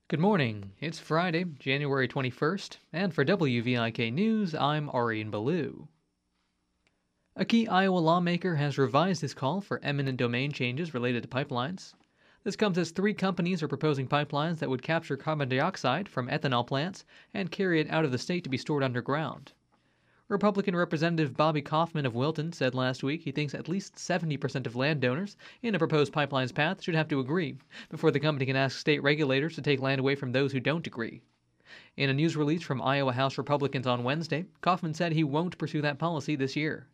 Good morning. It's Friday, January 21st, and for WVIK News, I'm Arian Ballou. A key Iowa lawmaker has revised his call for eminent domain changes related to pipelines. This comes as three companies are proposing pipelines that would capture carbon dioxide from ethanol plants and carry it out of the state to be stored underground. Republican Representative Bobby Kaufman of Wilton said last week he thinks at least 70% of landowners in a proposed pipeline's path should have to agree before the company can ask state regulators to take land away from those who don't agree. In a news release from Iowa House Republicans on Wednesday, Kaufman said he won't pursue that policy this year.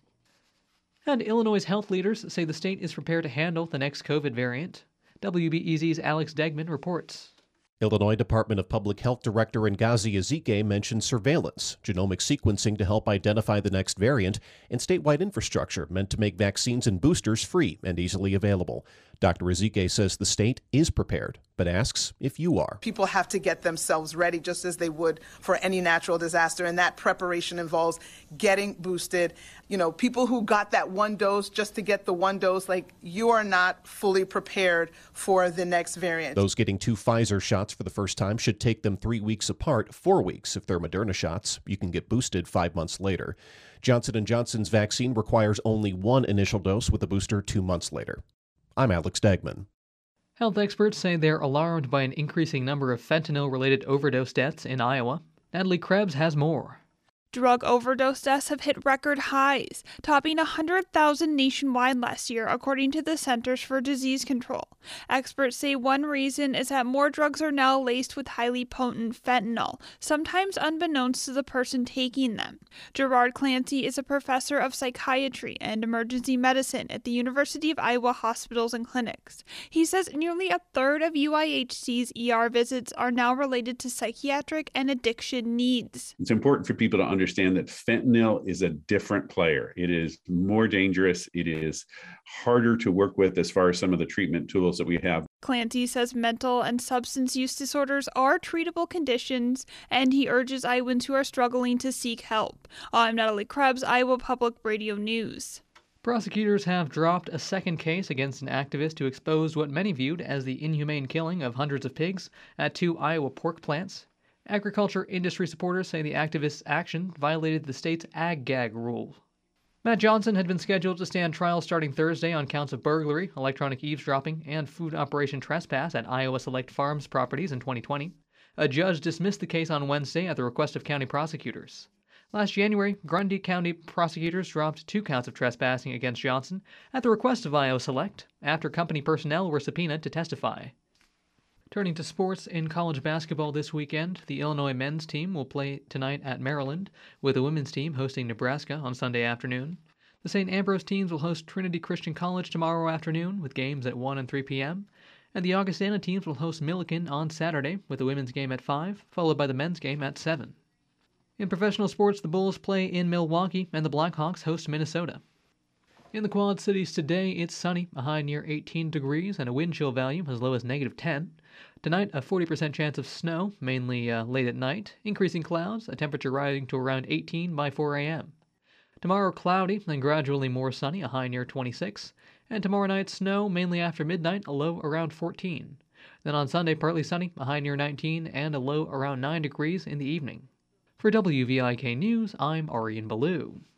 And Illinois' health leaders say the state is prepared to handle the next COVID variant. WBEZ's Alex Degman reports. Illinois Department of Public Health Director Ngozi Ezike mentioned surveillance, genomic sequencing to help identify the next variant, and statewide infrastructure meant to make vaccines and boosters free and easily available. Dr. Ezike says the state is prepared, but asks if you are. People have to get themselves ready just as they would for any natural disaster, and that preparation involves getting boosted. You know, people who got that one dose just to get the one dose, you are not fully prepared for the next variant. Those getting 2 Pfizer shots for the first time should take them 3 weeks apart, 4 weeks if they're Moderna shots. You can get boosted 5 months later. Johnson & Johnson's vaccine requires only 1 initial dose with a booster 2 months later. I'm Alex Degman. Health experts say they're alarmed by an increasing number of fentanyl-related overdose deaths in Iowa. Natalie Krebs has more. Drug overdose deaths have hit record highs, topping 100,000 nationwide last year, according to the Centers for Disease Control. Experts say one reason is that more drugs are now laced with highly potent fentanyl, sometimes unbeknownst to the person taking them. Gerard Clancy is a professor of psychiatry and emergency medicine at the University of Iowa Hospitals and Clinics. He says nearly a third of UIHC's ER visits are now related to psychiatric and addiction needs. It's important for people to understand that fentanyl is a different player. It is more dangerous. It is harder to work with as far as some of the treatment tools that we have. Clancy says mental and substance use disorders are treatable conditions, and he urges Iowans who are struggling to seek help. I'm Natalie Krebs, Iowa Public Radio News. Prosecutors have dropped a second case against an activist who exposed what many viewed as the inhumane killing of hundreds of pigs at 2 Iowa pork plants. Agriculture industry supporters say the activist's action violated the state's ag-gag rule. Matt Johnson had been scheduled to stand trial starting Thursday on counts of burglary, electronic eavesdropping, and food operation trespass at Iowa Select Farms properties in 2020. A judge dismissed the case on Wednesday at the request of county prosecutors. Last January, Grundy County prosecutors dropped 2 counts of trespassing against Johnson at the request of Iowa Select after company personnel were subpoenaed to testify. Turning to sports, in college basketball this weekend, the Illinois men's team will play tonight at Maryland, with the women's team hosting Nebraska on Sunday afternoon. The St. Ambrose teams will host Trinity Christian College tomorrow afternoon, with games at 1 and 3 p.m., and the Augustana teams will host Millikin on Saturday, with the women's game at 5, followed by the men's game at 7. In professional sports, the Bulls play in Milwaukee, and the Blackhawks host Minnesota. In the Quad Cities today, it's sunny, a high near 18 degrees, and a wind chill value as low as -10. Tonight, a 40% chance of snow, mainly late at night. Increasing clouds, a temperature rising to around 18 by 4 a.m. Tomorrow, cloudy, then gradually more sunny, a high near 26. And tomorrow night, snow, mainly after midnight, a low around 14. Then on Sunday, partly sunny, a high near 19, and a low around 9 degrees in the evening. For WVIK News, I'm Arian Ballou.